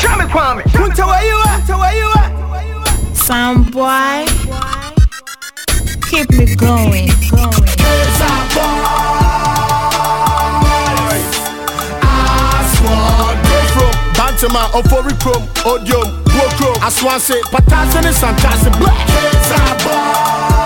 Show me Kwame. Kunta, where you at? Where you at? Sound boy, keep me going. Sound boy, I swan go from Bantama, Ofori Chrome, Odium, Wokro. I swan say Patasan and Santas Black. Sound boy,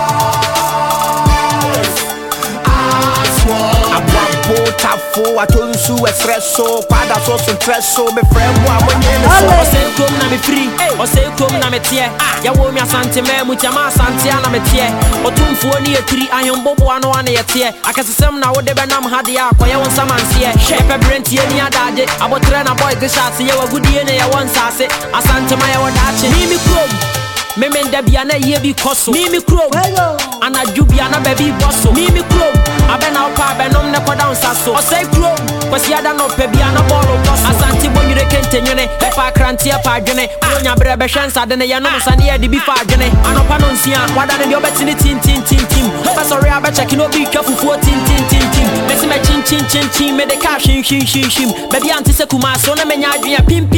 I swan. Tafo, I told you so espresso, pada sauce and tresso, me friend, one year. I say come na me free, I say come na me tie. Ya wo mi asante me muchama asante na me tie. Otumfo ni etiri ayombobo ano ana ye tie. Akasesem na wo de benam hade akoye won samanse. Shepe brentie ni adade, abotre na boy the shots ye wa gudie na ye won sase. Asante ma ye wo dache. Ni mi krom. Me menda bia na ye bi koso. Ni mi krom. Anadju bia na baby bosso. Ni mi krom. Abena opa benom ne koda unsaso. O say krom. Kwasi ada no pe bia na ball bosso. Asante bonyure kente nyene. Epa krantie pa adwene. Onya bre be hwensa de ne ye no sane ye de bi fa adwene. Anopa no nsia. Wada ne de obetini tin. Opa sorry abe check no bi twafufuo tin. Mesi me chin me de ka shin. Baby anti se kuma so na menya adwene pim.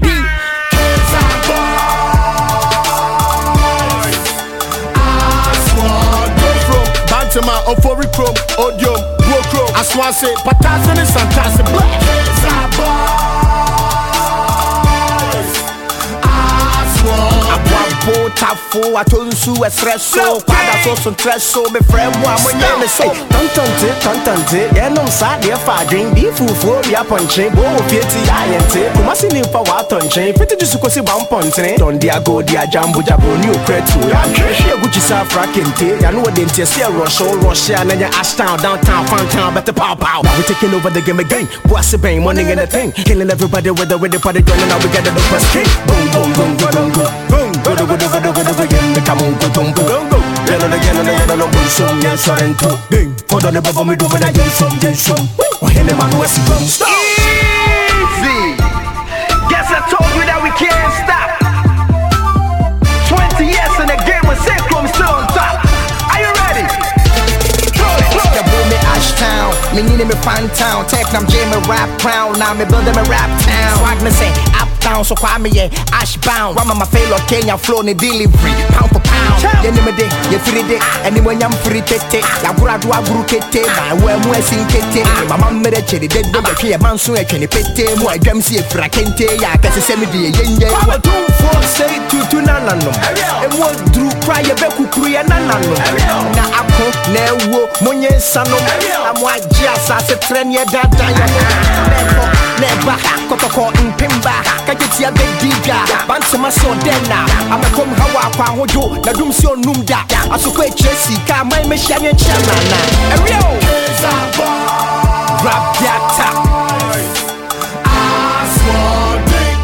Bantama, Ofori Chrome, Odium, Wokro. I swan say Patasan and Santas Black. Sound boy, I swan. Tafo, I told you so espresso, pada sauce and tresso, me friend, one year. Me say, Tantante, yeah, no sad, dear father, be fool for ya punching, go piety, I ain't it. Kumasi ni pa watonche, pretty just because you bump on train. Don't dia go, dia jambo, new cretu. I'm sure Gucci South Rakente, I know what they say, Russia, and then Ashtown, downtown, Funtown, better pop out. Now we're taking over the game again. Bossy bang, money and a thing, killing everybody with the party gun, and now we got the first king. Boom. Come on, go. Yellow, no song, yes, and two. Bing, for the bubble, me do when I get some. Or any man was easy. Guess I told you that we can't stop. 20 years in the game with Synchrom still on top. Are you ready? The boom me Ashtown, me need me Fan Town. Tech nam Jamie rap crown, now me build them a rap town. Swag me say uptown, so call me Ashbound. One of my favorite Kenya flow ni delivery, pound for pound. You know me day, you free day, and then when I'm free tete, ya gura kete, my way mo sing kete. My mama me de chedi dead dog, a man so a cheni pete, mo I drum see a frakente, ya kase semi di yenye. What do for say to nanano? And what drew cry a beku kuya nanano? Na ako ne wo monye sano. I'm white jazz as a trend ya dada ya. Never kotoko mpimba, kajetia bediga, Bantama so dena. I'm a come hawa kwa hojo, na dum si onumda. Asukwe chesi ka mai me shanye chanana. Erio rap data. I swan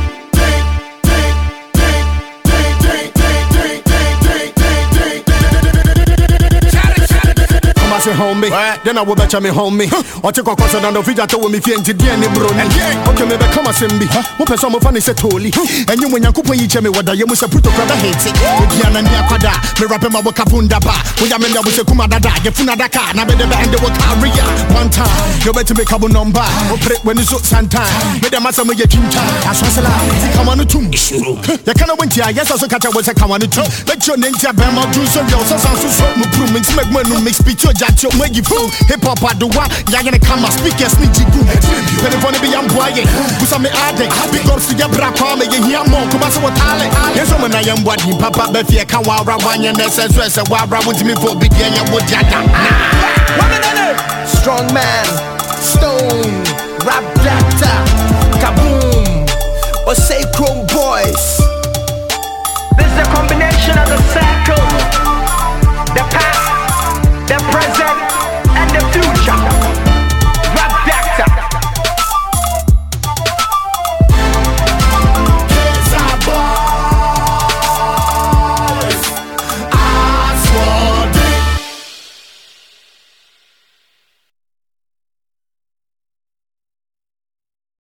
say homie, then I will bet me homie. Or take a concert on the video to me fiend to any brony. Okay, maybe come and send me. What person of funny said totally. And you when you could each me what you must have put a brother hates it. Diana Niakwada, me rapping my work upunda ba. We are men that was a Kumadada, you Funadaka, now be the band the work area. One time, you better make a number. When it's Santa, made a master with your kinta. As was a lot, come on to issue. You cannot win here, yes, also catch was a come on to let your name to Bama do so. You also sound so improvements, make one who makes speech. Your make you fool, hip hop at the one, you're gonna come and speak as me. When you wanna be young boy, who's a me addict, big ups to your black army, you hear more, come on, what I yes, I'm a young boy, Papa Beffy, I can't walk around your necessary, so why would me for beginning with Jada? Strong man, stone, rap data, kaboom, or say Chrome boys. This is a combination of the circle, the past, the present,